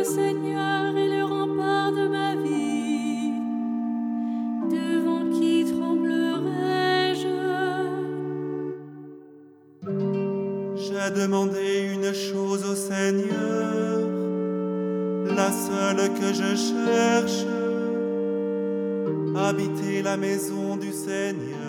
le Seigneur est le rempart de ma vie. Devant qui tremblerai-je? J'ai demandé une chose au Seigneur, la seule que je cherche, habiter la maison du Seigneur